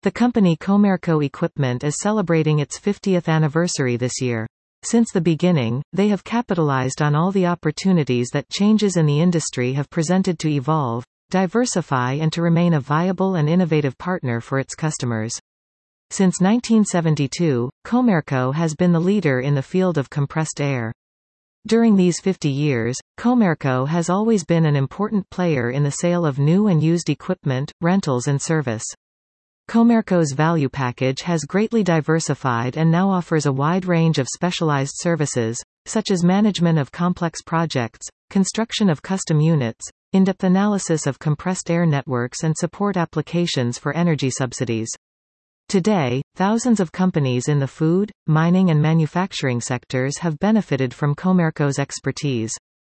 The company Comerco Equipment is celebrating its 50th anniversary this year. Since the beginning, they have capitalized on all the opportunities that changes in the industry have presented to evolve, diversify and to remain a viable and innovative partner for its customers. Since 1972, Comerco has been the leader in the field of compressed air. During these 50 years, Comerco has always been an important player in the sale of new and used equipment, rentals and service. Comerco's value package has greatly diversified and now offers a wide range of specialized services, such as management of complex projects, construction of custom units, in-depth analysis of compressed air networks and support applications for energy subsidies. Today, thousands of companies in the food, mining and manufacturing sectors have benefited from Comerco's expertise.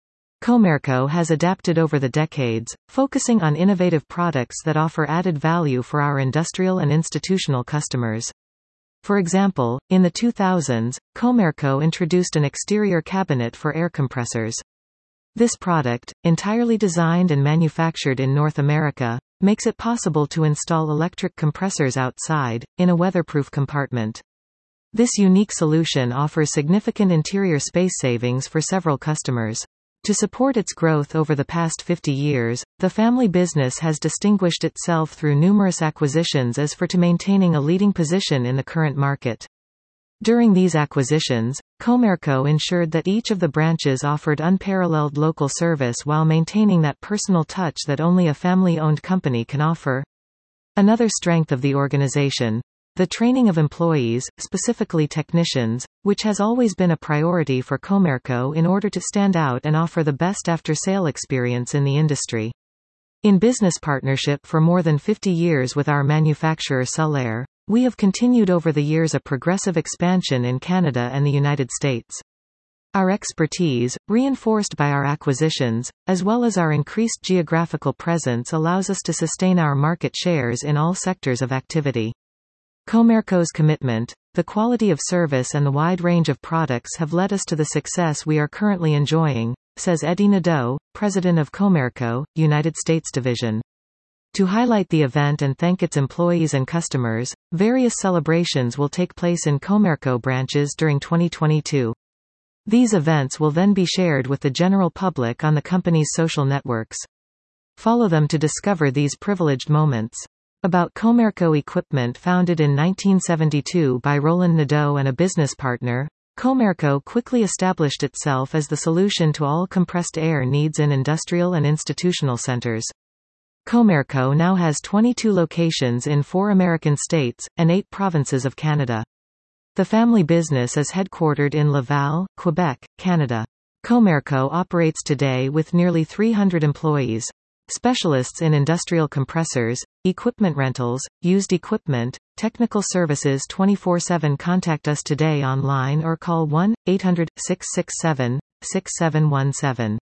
Comerco has adapted over the decades, focusing on innovative products that offer added value for our industrial and institutional customers. For example, in the 2000s, Comerco introduced an exterior cabinet for air compressors. This product, entirely designed and manufactured in North America, makes it possible to install electric compressors outside, in a weatherproof compartment. This unique solution offers significant interior space savings for several customers. To support its growth over the past 50 years, the family business has distinguished itself through numerous acquisitions as for to maintaining a leading position in the current market. During these acquisitions, Comerco ensured that each of the branches offered unparalleled local service while maintaining that personal touch that only a family-owned company can offer. Another strength of the organization, the training of employees, specifically technicians, which has always been a priority for Comerco in order to stand out and offer the best after-sale experience in the industry. In business partnership for more than 50 years with our manufacturer Sullair, we have continued over the years a progressive expansion in Canada and the United States. Our expertise, reinforced by our acquisitions, as well as our increased geographical presence, allows us to sustain our market shares in all sectors of activity. Comerco's commitment, the quality of service and the wide range of products have led us to the success we are currently enjoying, says Eddie Nadeau, president of Comerco, United States Division. To highlight the event and thank its employees and customers, various celebrations will take place in Comerco branches during 2022. These events will then be shared with the general public on the company's social networks. Follow them to discover these privileged moments. About Comerco Equipment. Founded in 1972 by Roland Nadeau and a business partner, Comerco quickly established itself as the solution to all compressed air needs in industrial and institutional centers. Comerco now has 22 locations in 4 American states, and 8 provinces of Canada. The family business is headquartered in Laval, Quebec, Canada. Comerco operates today with nearly 300 employees. Specialists in industrial compressors, equipment rentals, used equipment, technical services 24/7. Contact us today online or call 1-800-667-6717.